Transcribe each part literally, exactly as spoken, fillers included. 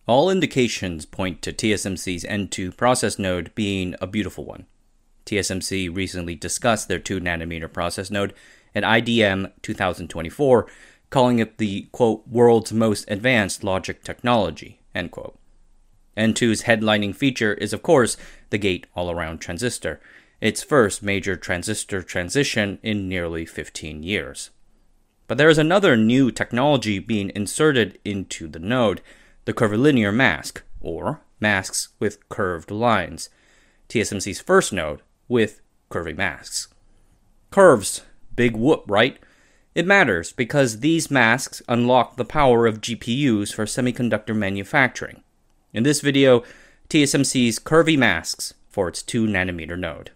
All indications point to T S M C's N two process node being a beautiful one. T S M C recently discussed their two nanometer process node at I D M twenty twenty-four, calling it the, quote, world's most advanced logic technology, end quote. N two's headlining feature is, of course, the gate-all-around transistor, its first major transistor transition in nearly fifteen years. But there is another new technology being inserted into the node, the curvilinear mask, or masks with curved lines, T S M C's first node with curvy masks. Curves, big whoop, right? It matters because these masks unlock the power of G P Us for semiconductor manufacturing. In this video, T S M C's curvy masks for its two nanometer node.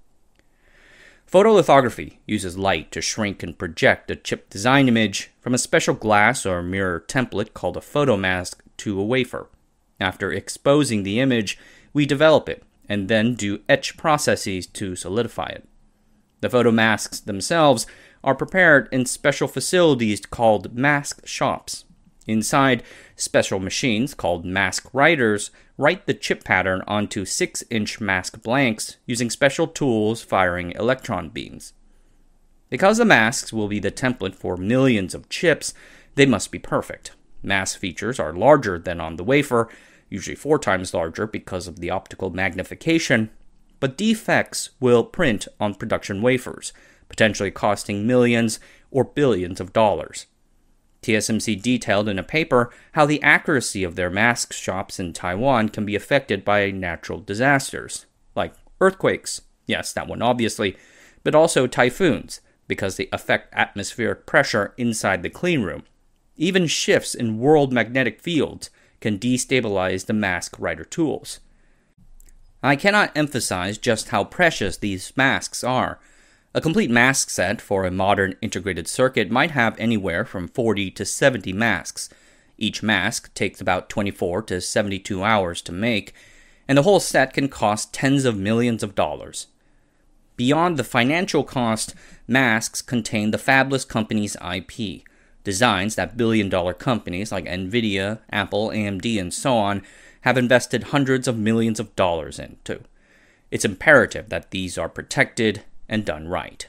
Photolithography uses light to shrink and project a chip design image from a special glass or mirror template called a photomask to a wafer. After exposing the image, we develop it and then do etch processes to solidify it. The photomasks themselves are prepared in special facilities called mask shops. Inside, special machines called mask writers write the chip pattern onto six inch mask blanks using special tools firing electron beams. Because the masks will be the template for millions of chips, they must be perfect. Mask features are larger than on the wafer, usually four times larger because of the optical magnification, but defects will print on production wafers, potentially costing millions or billions of dollars. T S M C detailed in a paper how the accuracy of their mask shops in Taiwan can be affected by natural disasters, like earthquakes, yes, that one obviously, but also typhoons, because they affect atmospheric pressure inside the cleanroom. Even shifts in world magnetic fields can destabilize the mask writer tools. I cannot emphasize just how precious these masks are. A complete mask set for a modern integrated circuit might have anywhere from forty to seventy masks. Each mask takes about twenty-four to seventy-two hours to make, and the whole set can cost tens of millions of dollars. Beyond the financial cost, masks contain the fabless company's I P, designs that billion-dollar companies like Nvidia, Apple, A M D, and so on have invested hundreds of millions of dollars into. It's imperative that these are protected and done right.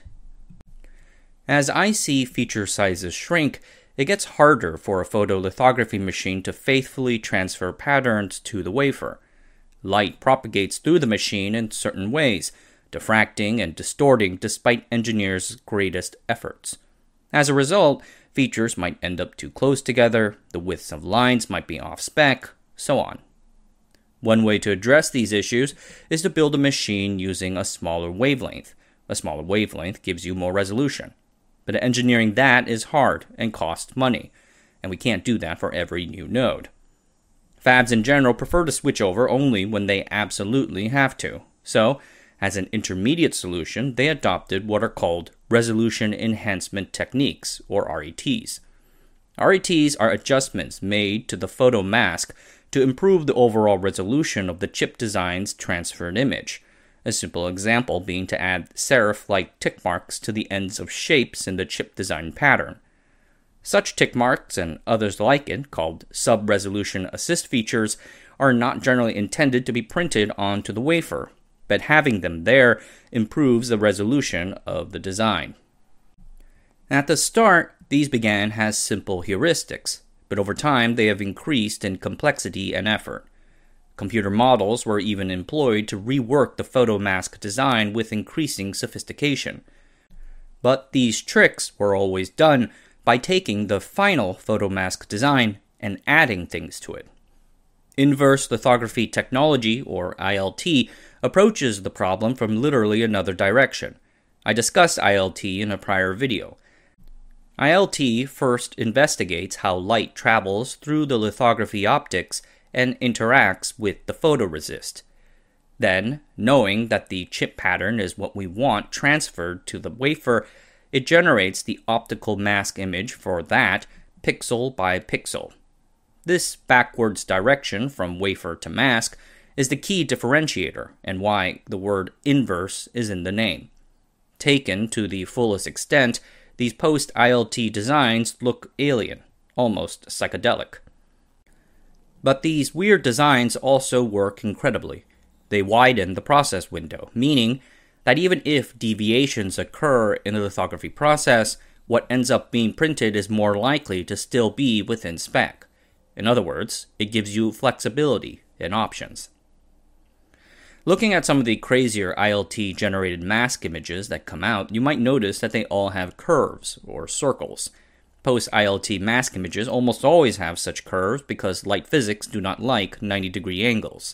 As I C feature sizes shrink, it gets harder for a photolithography machine to faithfully transfer patterns to the wafer. Light propagates through the machine in certain ways, diffracting and distorting despite engineers' greatest efforts. As a result, features might end up too close together, the widths of lines might be off-spec, so on. One way to address these issues is to build a machine using a smaller wavelength. A smaller wavelength gives you more resolution. But engineering that is hard and costs money, and we can't do that for every new node. Fabs in general prefer to switch over only when they absolutely have to. So, as an intermediate solution, they adopted what are called resolution enhancement techniques, or R E Ts. R E Ts are adjustments made to the photomask to improve the overall resolution of the chip design's transferred image. A simple example being to add serif-like tick marks to the ends of shapes in the chip design pattern. Such tick marks and others like it, called sub-resolution assist features, are not generally intended to be printed onto the wafer, but having them there improves the resolution of the design. At the start, these began as simple heuristics, but over time they have increased in complexity and effort. Computer models were even employed to rework the photomask design with increasing sophistication. But these tricks were always done by taking the final photomask design and adding things to it. Inverse lithography technology, or I L T, approaches the problem from literally another direction. I discussed I L T in a prior video. I L T first investigates how light travels through the lithography optics and interacts with the photoresist. Then, knowing that the chip pattern is what we want transferred to the wafer, it generates the optical mask image for that, pixel by pixel. This backwards direction from wafer to mask is the key differentiator and why the word inverse is in the name. Taken to the fullest extent, these post-I L T designs look alien, almost psychedelic. But these weird designs also work incredibly. They widen the process window, meaning that even if deviations occur in the lithography process, what ends up being printed is more likely to still be within spec. In other words, it gives you flexibility and options. Looking at some of the crazier I L T-generated mask images that come out, you might notice that they all have curves, or circles. Post-I L T mask images almost always have such curves because light physics do not like ninety degree angles.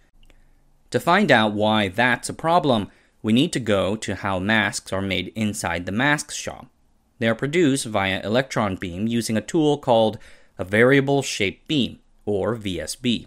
To find out why that's a problem, we need to go to how masks are made inside the mask shop. They are produced via electron beam using a tool called a variable shape beam, or V S B.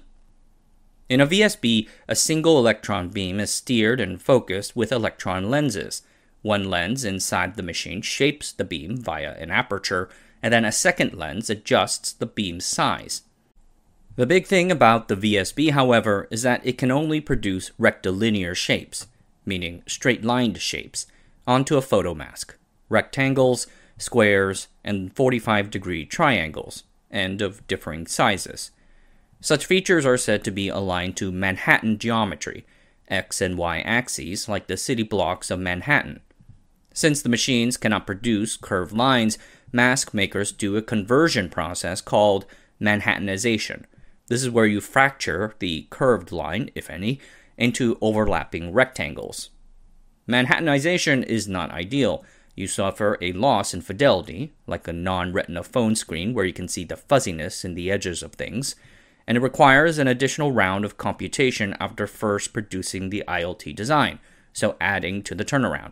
In a V S B, a single electron beam is steered and focused with electron lenses. One lens inside the machine shapes the beam via an aperture, and then a second lens adjusts the beam's size. The big thing about the V S B, however, is that it can only produce rectilinear shapes, meaning straight-lined shapes, onto a photomask, rectangles, squares, and forty-five degree triangles, and of differing sizes. Such features are said to be aligned to Manhattan geometry, X and Y axes like the city blocks of Manhattan. Since the machines cannot produce curved lines, mask makers do a conversion process called Manhattanization. This is where you fracture the curved line, if any, into overlapping rectangles. Manhattanization is not ideal. You suffer a loss in fidelity, like a non-retina phone screen where you can see the fuzziness in the edges of things, and it requires an additional round of computation after first producing the I L T design, so adding to the turnaround.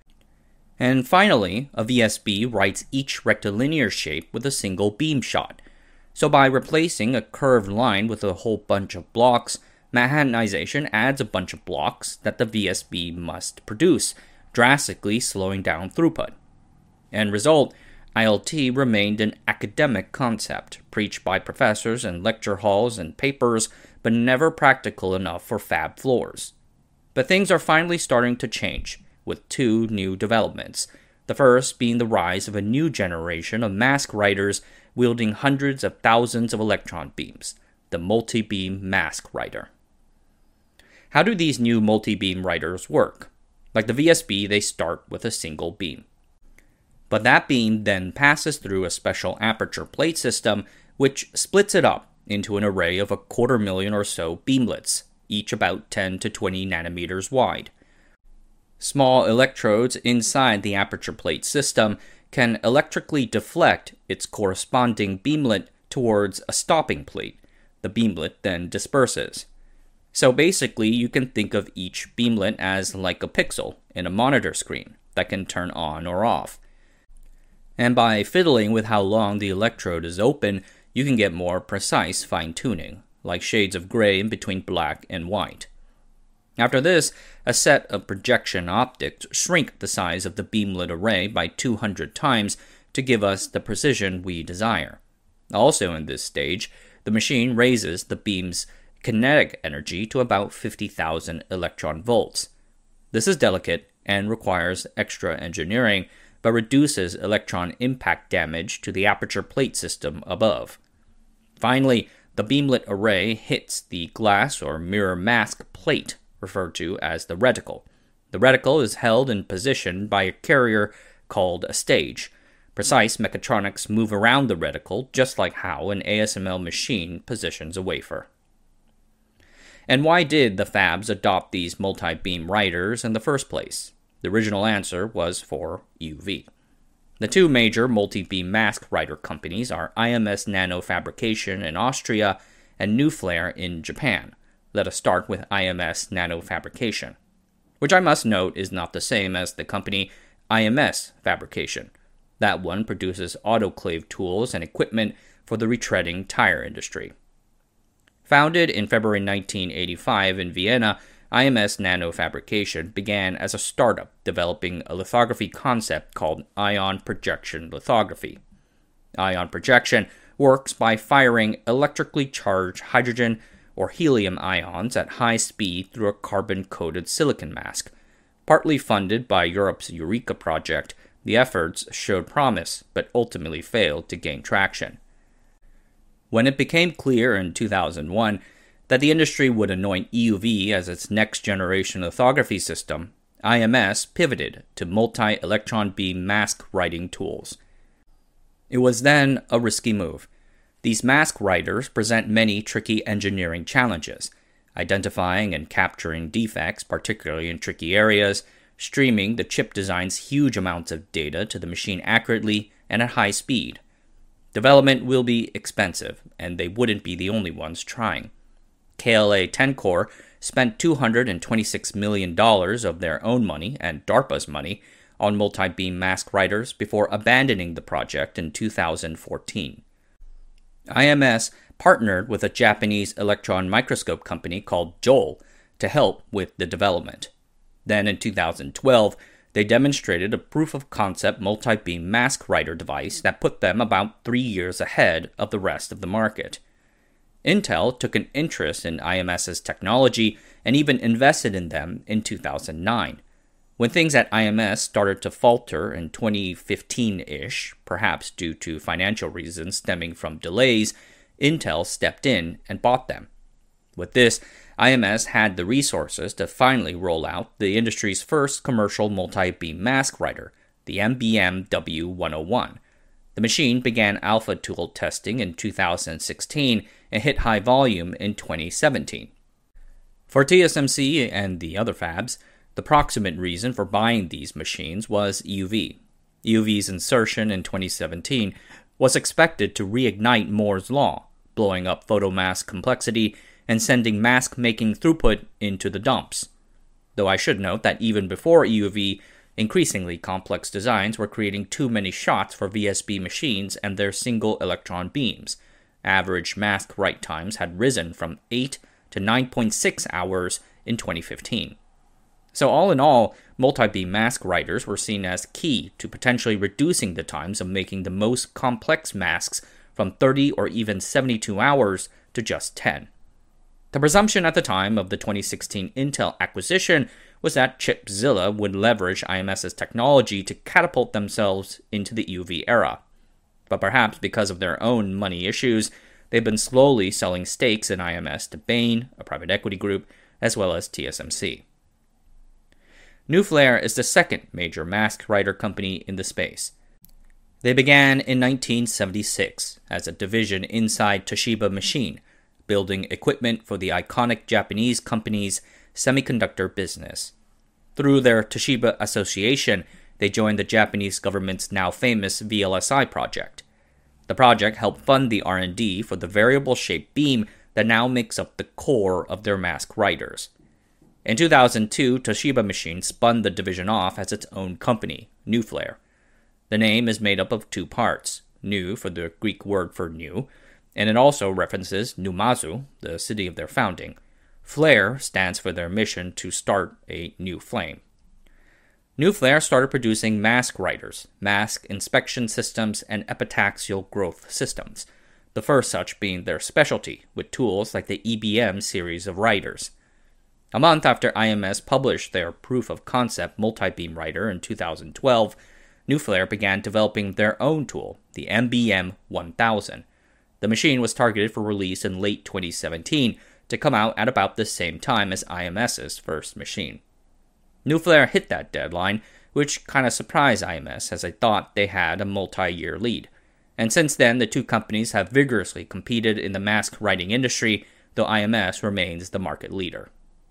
And finally, a V S B writes each rectilinear shape with a single beam shot. So by replacing a curved line with a whole bunch of blocks, Manhattanization adds a bunch of blocks that the V S B must produce, drastically slowing down throughput. End result, I L T remained an academic concept, preached by professors in lecture halls and papers, but never practical enough for fab floors. But things are finally starting to change, with two new developments. The first being the rise of a new generation of mask writers wielding hundreds of thousands of electron beams, the multi-beam mask writer. How do these new multi-beam writers work? Like the V S B, they start with a single beam. But that beam then passes through a special aperture plate system, which splits it up into an array of a quarter million or so beamlets, each about ten to twenty nanometers wide. Small electrodes inside the aperture plate system can electrically deflect its corresponding beamlet towards a stopping plate. The beamlet then disperses. So basically, you can think of each beamlet as like a pixel in a monitor screen that can turn on or off. And by fiddling with how long the electrode is open, you can get more precise fine-tuning, like shades of gray in between black and white. After this, a set of projection optics shrink the size of the beamlet array by two hundred times to give us the precision we desire. Also in this stage, the machine raises the beam's kinetic energy to about fifty thousand electron volts. This is delicate and requires extra engineering, but reduces electron impact damage to the aperture plate system above. Finally, the beamlet array hits the glass or mirror mask plate, referred to as the reticle. The reticle is held in position by a carrier called a stage. Precise mechatronics move around the reticle just like how an A S M L machine positions a wafer. And why did the fabs adopt these multi-beam writers in the first place? The original answer was for E U V. The two major multi-beam mask writer companies are I M S Nano Fabrication in Austria and Nuflare in Japan. Let us start with I M S Nano Fabrication, which I must note is not the same as the company I M S Fabrication. That one produces autoclave tools and equipment for the retreading tire industry. Founded in February nineteen eighty-five in Vienna, I M S Nano Fabrication began as a startup developing a lithography concept called ion projection lithography. Ion projection works by firing electrically charged hydrogen or helium ions at high speed through a carbon-coated silicon mask. Partly funded by Europe's Eureka project, the efforts showed promise but ultimately failed to gain traction. When it became clear in two thousand one that the industry would anoint E U V as its next-generation lithography system, I M S pivoted to multi-electron beam mask writing tools. It was then a risky move. These mask writers present many tricky engineering challenges, identifying and capturing defects, particularly in tricky areas, streaming the chip design's huge amounts of data to the machine accurately and at high speed. Development will be expensive, and they wouldn't be the only ones trying. K L A-Tencor spent two hundred twenty-six million dollars of their own money and DARPA's money on multi-beam mask writers before abandoning the project in two thousand fourteen. I M S partnered with a Japanese electron microscope company called Joule to help with the development. Then in two thousand twelve, they demonstrated a proof-of-concept multi-beam mask writer device that put them about three years ahead of the rest of the market. Intel took an interest in IMS's technology and even invested in them in two thousand nine. When things at I M S started to falter in twenty fifteen-ish, perhaps due to financial reasons stemming from delays, Intel stepped in and bought them. With this, I M S had the resources to finally roll out the industry's first commercial multi-beam mask writer, the M B M W one oh one. The machine began alpha tool testing in two thousand sixteen and hit high volume in twenty seventeen. For T S M C and the other fabs, the proximate reason for buying these machines was E U V. E U V's insertion in twenty seventeen was expected to reignite Moore's Law, blowing up photomask complexity and sending mask-making throughput into the dumps. Though I should note that even before E U V, increasingly complex designs were creating too many shots for V S B machines and their single electron beams. Average mask write times had risen from eight to nine point six hours in twenty fifteen. So all in all, multi-beam mask writers were seen as key to potentially reducing the times of making the most complex masks from thirty or even seventy-two hours to just ten. The presumption at the time of the twenty sixteen Intel acquisition was that Chipzilla would leverage IMS's technology to catapult themselves into the E U V era. But perhaps because of their own money issues, they've been slowly selling stakes in I M S to Bain, a private equity group, as well as T S M C. NuFlare is the second major mask writer company in the space. They began in nineteen seventy-six as a division inside Toshiba Machine, building equipment for the iconic Japanese company's semiconductor business. Through their Toshiba Association, they joined the Japanese government's now famous V L S I project. The project helped fund the R and D for the variable-shaped beam that now makes up the core of their mask writers. In two thousand two, Toshiba Machine spun the division off as its own company, NuFlare. The name is made up of two parts, Nu for the Greek word for new, and it also references Numazu, the city of their founding. Flare stands for their mission to start a new flame. NuFlare started producing mask writers, mask inspection systems, and epitaxial growth systems, the first such being their specialty, with tools like the E B M series of writers. A month after I M S published their proof-of-concept multi-beam writer in two thousand twelve, NuFlare began developing their own tool, the M B M one thousand. The machine was targeted for release in late twenty seventeen to come out at about the same time as IMS's first machine. NuFlare hit that deadline, which kind of surprised I M S as they thought they had a multi-year lead. And since then, the two companies have vigorously competed in the mask writing industry, though I M S remains the market leader.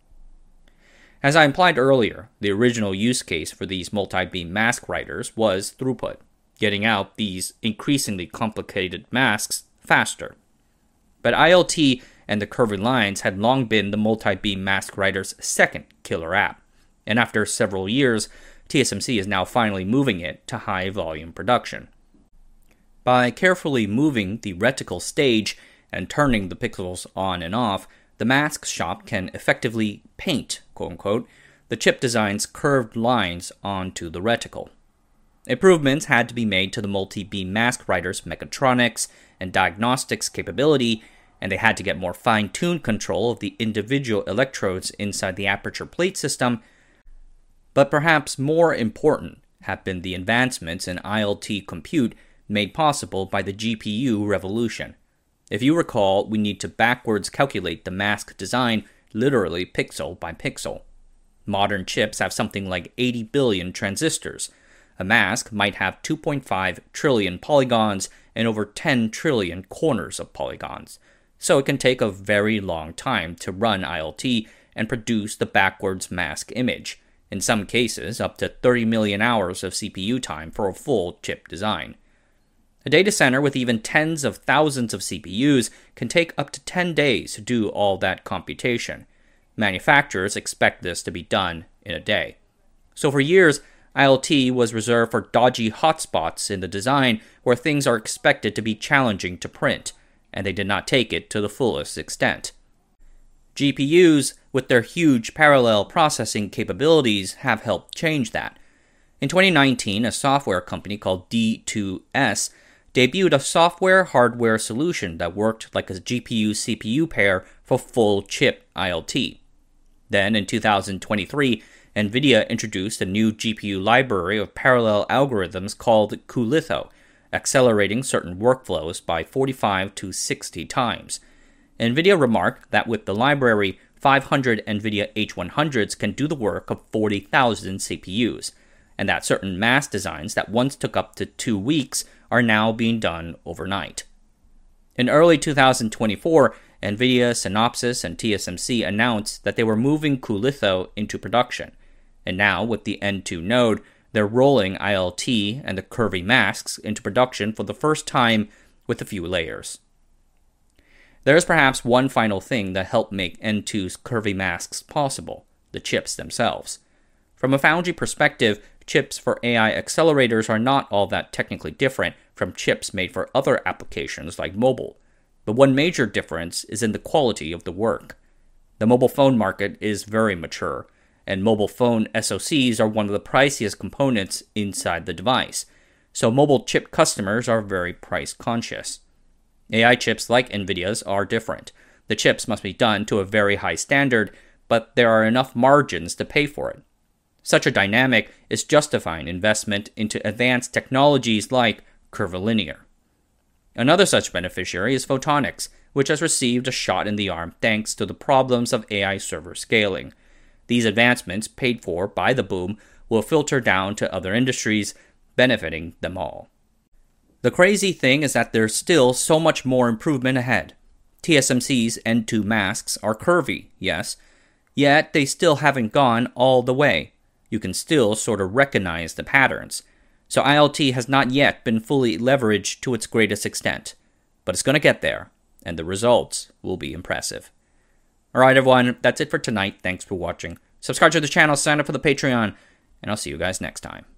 As I implied earlier, the original use case for these multi-beam mask writers was throughput, getting out these increasingly complicated masks faster. But I L T and the curved lines had long been the multi-beam mask writer's second killer app, and after several years, T S M C is now finally moving it to high-volume production. By carefully moving the reticle stage and turning the pixels on and off, the mask shop can effectively paint, quote-unquote, the chip design's curved lines onto the reticle. Improvements had to be made to the multi-beam mask writer's mechatronics and diagnostics capability, and they had to get more fine-tuned control of the individual electrodes inside the aperture plate system. But perhaps more important have been the advancements in I L T compute made possible by the G P U revolution. If you recall, we need to backwards calculate the mask design literally pixel by pixel. Modern chips have something like eighty billion transistors. A mask might have two point five trillion polygons and over ten trillion corners of polygons. So it can take a very long time to run I L T and produce the backwards mask image. In some cases, up to thirty million hours of C P U time for a full chip design. A data center with even tens of thousands of C P Us can take up to ten days to do all that computation. Manufacturers expect this to be done in a day. So for years, I L T was reserved for dodgy hotspots in the design where things are expected to be challenging to print, and they did not take it to the fullest extent. G P Us, with their huge parallel processing capabilities, have helped change that. In twenty nineteen, a software company called D two S debuted a software-hardware solution that worked like a G P U C P U pair for full chip I L T. Then, in two thousand twenty-three, NVIDIA introduced a new G P U library of parallel algorithms called cuLitho, accelerating certain workflows by forty-five to sixty times. NVIDIA remarked that with the library, five hundred NVIDIA H one hundreds can do the work of forty thousand C P Us, and that certain mask designs that once took up to two weeks are now being done overnight. In early two thousand twenty-four, NVIDIA, Synopsys, and T S M C announced that they were moving cuLitho into production, and now with the N two node, they're rolling I L T and the curvy masks into production for the first time with a few layers. There is perhaps one final thing that helped make N two's curvy masks possible: the chips themselves. From a foundry perspective, chips for A I accelerators are not all that technically different from chips made for other applications like mobile, but one major difference is in the quality of the work. The mobile phone market is very mature, and mobile phone S O Cs are one of the priciest components inside the device, so mobile chip customers are very price conscious. A I chips like NVIDIA's are different. The chips must be done to a very high standard, but there are enough margins to pay for it. Such a dynamic is justifying investment into advanced technologies like curvilinear. Another such beneficiary is photonics, which has received a shot in the arm thanks to the problems of A I server scaling. These advancements, paid for by the boom, will filter down to other industries, benefiting them all. The crazy thing is that there's still so much more improvement ahead. T S M C's N two masks are curvy, yes, yet they still haven't gone all the way. You can still sort of recognize the patterns. So I L T has not yet been fully leveraged to its greatest extent, but it's going to get there, and the results will be impressive. Alright everyone, that's it for tonight. Thanks for watching. Subscribe to the channel, sign up for the Patreon, and I'll see you guys next time.